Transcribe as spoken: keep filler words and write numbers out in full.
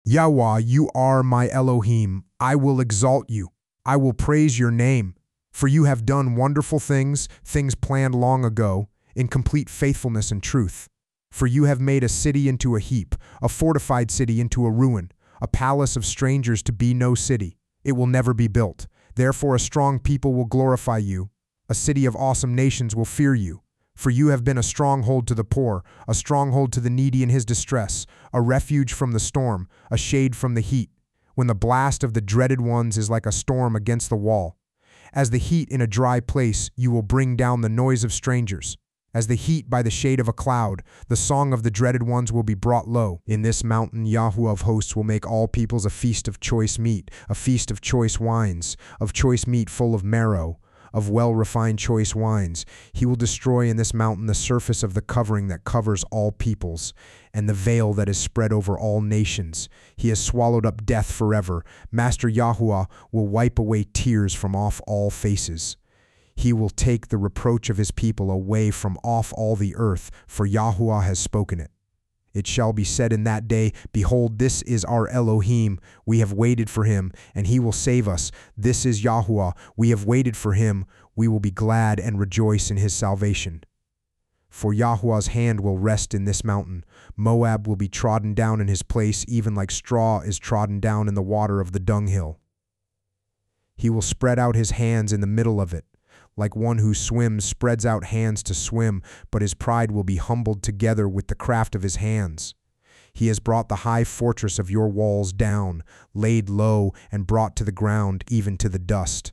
Yahweh, you are my Elohim. I will exalt you. I will praise your name. For you have done wonderful things, things planned long ago, in complete faithfulness and truth. For you have made a city into a heap, a fortified city into a ruin, a palace of strangers to be no city. It will never be built. Therefore a strong people will glorify you. A city of awesome nations will fear you. For you have been a stronghold to the poor, a stronghold to the needy in his distress, a refuge from the storm, a shade from the heat, when the blast of the dreaded ones is like a storm against the wall. As the heat in a dry place, you will bring down the noise of strangers. As the heat by the shade of a cloud, the song of the dreaded ones will be brought low. In this mountain, Yahweh of hosts will make all peoples a feast of choice meat, a feast of choice wines, of choice meat full of marrow, of well-refined choice wines. He will destroy in this mountain the surface of the covering that covers all peoples, and the veil that is spread over all nations. He has swallowed up death forever. Master Yahweh will wipe away tears from off all faces. He will take the reproach of his people away from off all the earth, for Yahweh has spoken it. It shall be said in that day, behold, this is our Elohim. We have waited for him, and he will save us. This is Yahweh. We have waited for him. We will be glad and rejoice in his salvation. For Yahweh's hand will rest in this mountain. Moab will be trodden down in his place, even like straw is trodden down in the water of the dunghill. He will spread out his hands in the middle of it, like one who swims spreads out hands to swim, but his pride will be humbled together with the craft of his hands. He has brought the high fortress of your walls down, laid low, and brought to the ground, even to the dust.